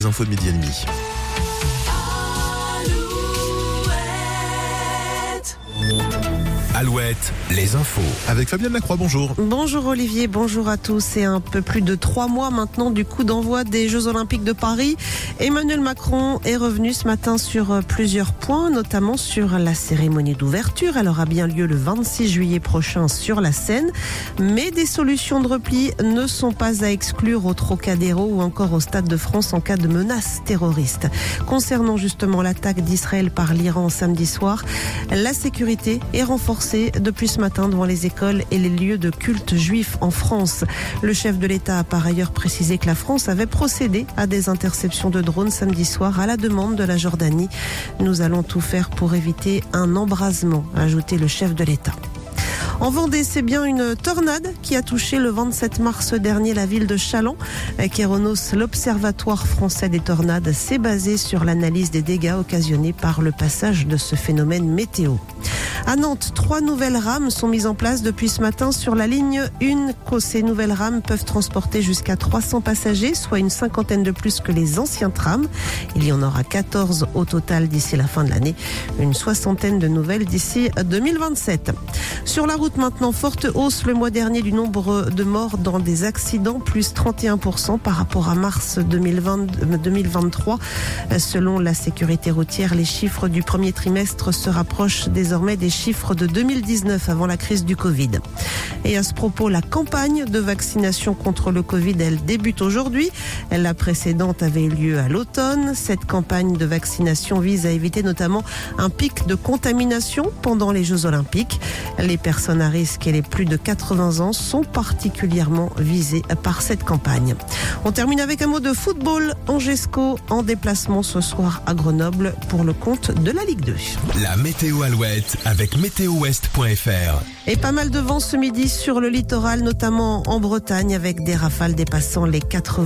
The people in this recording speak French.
Les infos de midi et demi. Alouette, les infos. Avec Fabienne Lacroix, bonjour. Bonjour Olivier, bonjour à tous. C'est un peu plus de 3 mois maintenant du coup d'envoi des Jeux Olympiques de Paris. Emmanuel Macron est revenu ce matin sur plusieurs points, notamment sur la cérémonie d'ouverture. Elle aura bien lieu le 26 juillet prochain sur la Seine. Mais des solutions de repli ne sont pas à exclure au Trocadéro ou encore au Stade de France en cas de menace terroriste. Concernant justement l'attaque d'Israël par l'Iran samedi soir, la sécurité est renforcée depuis ce matin devant les écoles et les lieux de culte juifs en France. Le chef de l'État a par ailleurs précisé que la France avait procédé à des interceptions de drones samedi soir à la demande de la Jordanie. Nous allons tout faire pour éviter un embrasement, a ajouté le chef de l'État. En Vendée, c'est bien une tornade qui a touché le 27 mars dernier la ville de Challans. Kéronos, l'Observatoire français des tornades, s'est basé sur l'analyse des dégâts occasionnés par le passage de ce phénomène météo. À Nantes, 3 nouvelles rames sont mises en place depuis ce matin sur la ligne 1. Ces nouvelles rames peuvent transporter jusqu'à 300 passagers, soit une 50aine de plus que les anciens trams. Il y en aura 14 au total d'ici la fin de l'année, une 60aine de nouvelles d'ici 2027. Sur la route maintenant, forte hausse le mois dernier du nombre de morts dans des accidents, plus 31% par rapport à mars 2023. Selon la sécurité routière, les chiffres du premier trimestre se rapprochent désormais des chiffres de 2019 avant la crise du Covid. Et à ce propos, la campagne de vaccination contre le Covid, elle débute aujourd'hui. La précédente avait eu lieu à l'automne. Cette campagne de vaccination vise à éviter notamment un pic de contamination pendant les Jeux Olympiques. Les personnes à risque et les plus de 80 ans sont particulièrement visées par cette campagne. On termine avec un mot de football. Angesco en déplacement ce soir à Grenoble pour le compte de la Ligue 2. La météo Alouette avec météowest.fr. Et pas mal de vent ce midi sur le littoral, notamment en Bretagne, avec des rafales dépassant les 80